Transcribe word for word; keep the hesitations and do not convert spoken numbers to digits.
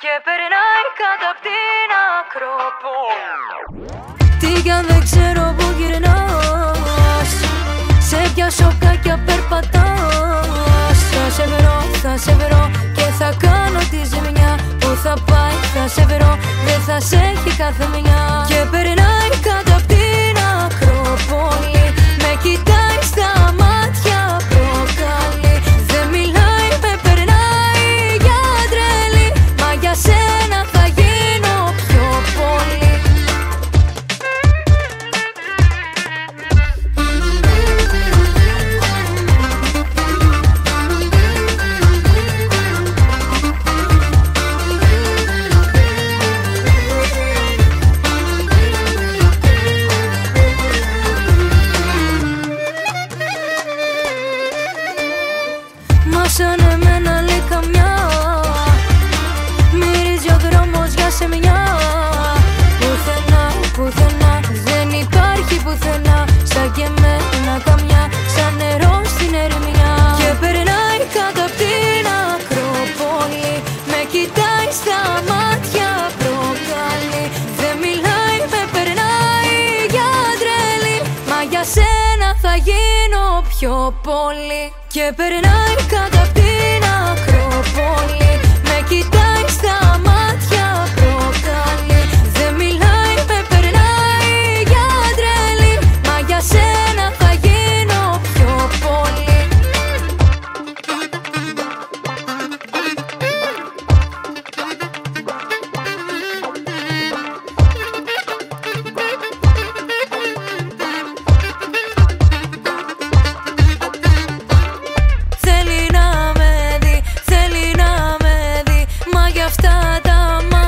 και περνάει κάτω απ' την Ακρόπολη. Τι κι αν δεν ξέρω που γυρνάς, σε ποια σοκάκια περπατάς. Θα σε βρω, θα σε βρω και θα κάνω τη ζημιά. Που θα πάει θα σε βρω, δεν θα σε έχει κάθε μια. Και περνάει κάτω απ' την Ακρόπολη, με κοιτάει στα μάτια προκαλεί. Δεν μιλάει, με περνάει για τρελή, μα για σένα θα γίνω πιο πολύ. Μα σαν εμένα λέει καμιά, μυρίζει ο δρόμος για σεμιά. Πουθενά, πουθενά, δεν υπάρχει πουθενά σαν και εμένα καμιά, σαν νερό στην ερημιά. Και περνάει κάτω απ' την Ακρόπολη, με κοιτάει στα μάτια προκαλεί. Δεν μιλάει, με περνάει για τρελή, μα για σένα θα γίνω πιο πολύ. Και περνάει κάτω απ' την Ακρόπολη, με κοιτάει στα μάτια προκαλεί. Δεν μιλάει, με περνάει για τρελή, μα για σένα θα γίνω πιο πολύ. Θέλει να με δει, θέλει να με δει, μα για αυτά τα μάτια